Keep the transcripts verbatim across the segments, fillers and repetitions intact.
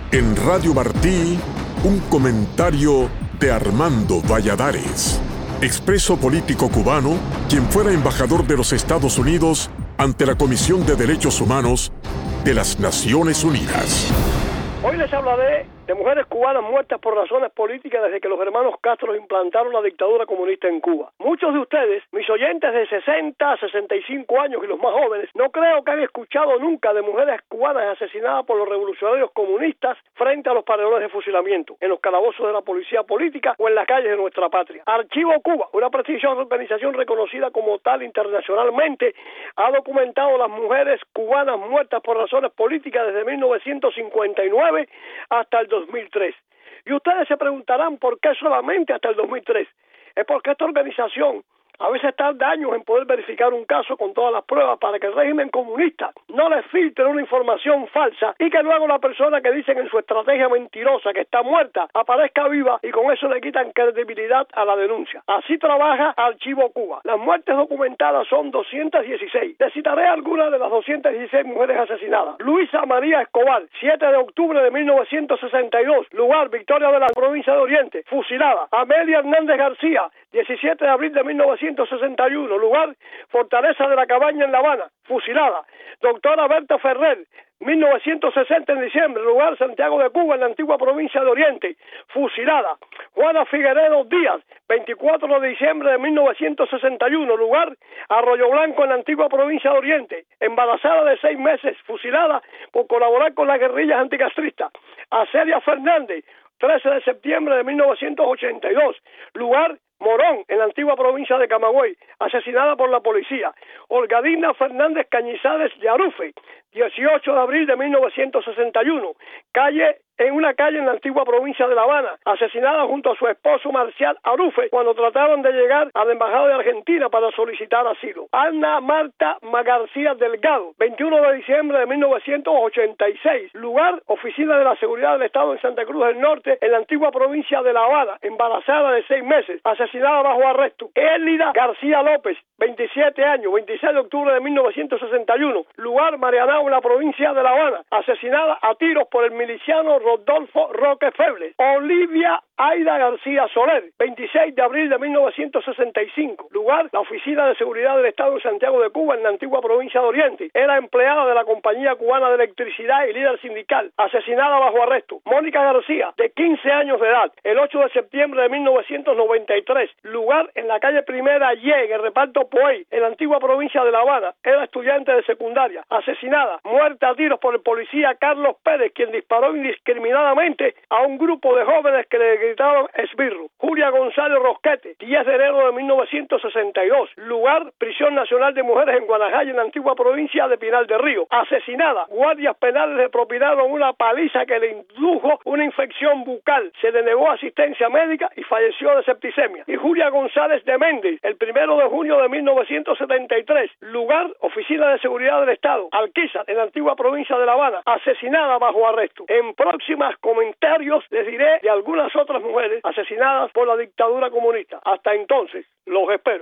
En Radio Martí, un comentario de Armando Valladares, expreso político cubano, quien fuera embajador de los Estados Unidos ante la Comisión de Derechos Humanos de las Naciones Unidas. Hoy les hablaré de mujeres cubanas muertas por razones políticas desde que los hermanos Castro implantaron la dictadura comunista en Cuba. Muchos de ustedes, mis oyentes de sesenta a sesenta y cinco años y los más jóvenes, no creo que han escuchado nunca de mujeres cubanas asesinadas por los revolucionarios comunistas frente a los paredones de fusilamiento, en los calabozos de la policía política o en las calles de nuestra patria. Archivo Cuba, una prestigiosa organización reconocida como tal internacionalmente, ha documentado las mujeres cubanas muertas por razones políticas desde mil novecientos cincuenta y nueve hasta el dos mil tres. Y ustedes se preguntarán por qué solamente hasta el dos mil tres. Es porque esta organización a veces tarda años en poder verificar un caso con todas las pruebas para que el régimen comunista no les filtre una información falsa y que luego la persona que dicen en su estrategia mentirosa que está muerta aparezca viva y con eso le quitan credibilidad a la denuncia. Así trabaja Archivo Cuba. Las muertes documentadas son doscientas dieciséis. Les citaré algunas de las doscientas dieciséis mujeres asesinadas. Luisa María Escobar, siete de octubre de mil novecientos sesenta y dos, lugar Victoria de la provincia de Oriente, fusilada. Amelia Hernández García, diecisiete de abril de mil novecientos sesenta y uno, lugar Fortaleza de la Cabaña en La Habana, fusilada. Doctora Berta Ferrer, mil novecientos sesenta en diciembre, lugar Santiago de Cuba en la antigua provincia de Oriente, fusilada. Juana Figueredo Díaz, veinticuatro de diciembre de mil novecientos sesenta y uno, lugar Arroyo Blanco en la antigua provincia de Oriente, embarazada de seis meses, fusilada por colaborar con las guerrillas anticastristas. Acelia Fernández, trece de septiembre de mil novecientos ochenta y dos, lugar Morón, en la antigua provincia de Camagüey, asesinada por la policía. Olgadina Fernández Cañizares de Arufe, dieciocho de abril de mil novecientos sesenta y uno, calle en una calle en la antigua provincia de La Habana, asesinada junto a su esposo Marcial Arufe cuando trataban de llegar a la embajada de Argentina para solicitar asilo. Ana Marta García Delgado, veintiuno de diciembre de mil novecientos ochenta y seis, lugar Oficina de la Seguridad del Estado en Santa Cruz del Norte, en la antigua provincia de La Habana, embarazada de seis meses, asesinada bajo arresto. Élida García López, veintisiete años, veintiséis de octubre de mil novecientos sesenta y uno, lugar Marianao en la provincia de La Habana, asesinada a tiros por el miliciano Rodolfo Roque Febles. Olivia Aida García Soler, veintiséis de abril de mil novecientos sesenta y cinco, lugar la Oficina de Seguridad del Estado en Santiago de Cuba en la antigua provincia de Oriente, era empleada de la Compañía Cubana de Electricidad y líder sindical, asesinada bajo arresto. Mónica García, de quince años de edad, el ocho de septiembre de mil novecientos noventa y tres, lugar en la calle Primera Y, en el reparto Poey, en la antigua provincia de La Habana, era estudiante de secundaria, asesinada, muerta a tiros por el policía Carlos Pérez, quien disparó indiscriminadamente a un grupo de jóvenes que le gritaron esbirro. Julia González Rosquete, diez de enero de mil novecientos sesenta y dos, lugar Prisión Nacional de Mujeres en Guanajay, en la antigua provincia de Pinar del Río, asesinada. Guardias penales le propinaron una paliza que le indujo una infección bucal, se le negó asistencia médica y falleció de septicemia. Y Julia González de Méndez, el primero de junio de mil novecientos setenta y tres, lugar Oficina de Seguridad del Estado, Alquizar, en la antigua provincia de La Habana, asesinada bajo arresto. En próximos comentarios les diré de algunas otras mujeres asesinadas por la dictadura comunista. Hasta entonces, los espero.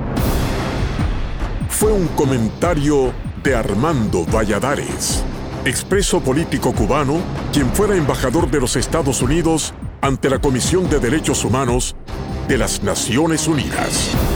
Fue un comentario de Armando Valladares, expreso político cubano, quien fuera embajador de los Estados Unidos ante la Comisión de Derechos Humanos de las Naciones Unidas.